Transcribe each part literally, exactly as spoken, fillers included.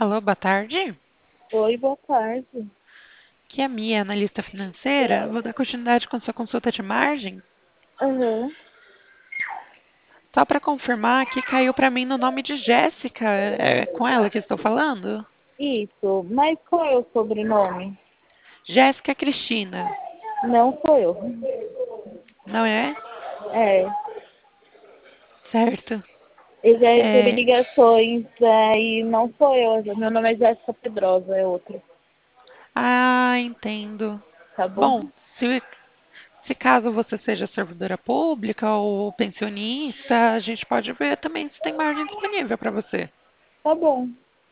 Alô, boa tarde. Oi, boa tarde. Aqui é a Mia, analista financeira. Vou dar continuidade com sua consulta de margem. Aham, Só para confirmar que caiu para mim no nome de Jéssica. É com ela que estou falando? isso. Mas qual é o sobrenome? Jéssica Cristina, Não sou eu. não é? É, Certo. eu já recebi É... ligações, aí não sou eu. Meu nome é Jéssica Pedrosa, é outro. Ah, entendo. Tá bom? Bom, se, se caso você seja servidora pública ou pensionista, a gente pode ver também se tem margem disponível para você. Tá bom.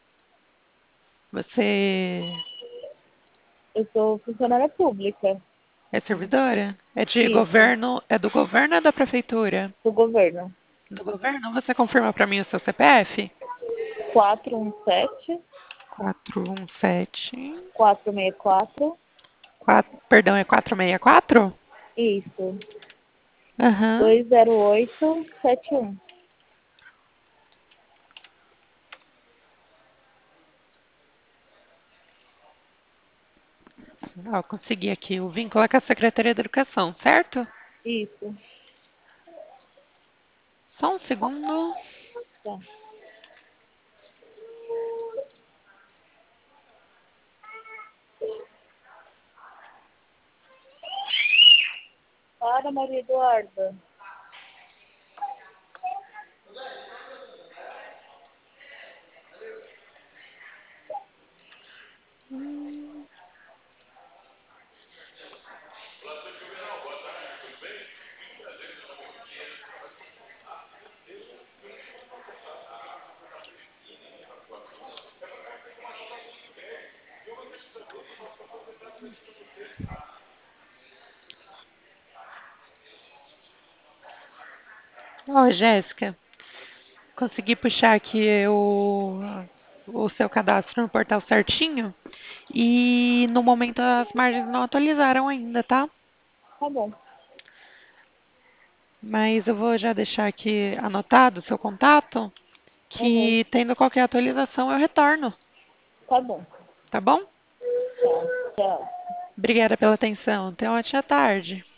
Você Eu sou funcionária pública. é servidora? É de Isso, governo? É do governo ou da prefeitura? do governo. Do governo? Você confirma para mim o seu C P F? quatro um sete, quatro um sete. quatro seis quatro. Quatro, perdão, é quatro seis quatro? Isso. Aham. dois zero oito sete um. Ó, consegui aqui. O vínculo é com a Secretaria da Educação, certo? Isso. Só um segundo. Tá. Para, Maria Eduarda. Hum, Ó, Jéssica, consegui puxar aqui o, o seu cadastro no portal certinho. E no momento as margens não atualizaram ainda, tá? Tá bom. Mas eu vou já deixar aqui anotado o seu contato, Aham. que tendo qualquer atualização eu retorno, Tá bom. tá bom? Tá. Tchau. Obrigada pela atenção. Tenha uma ótima tarde.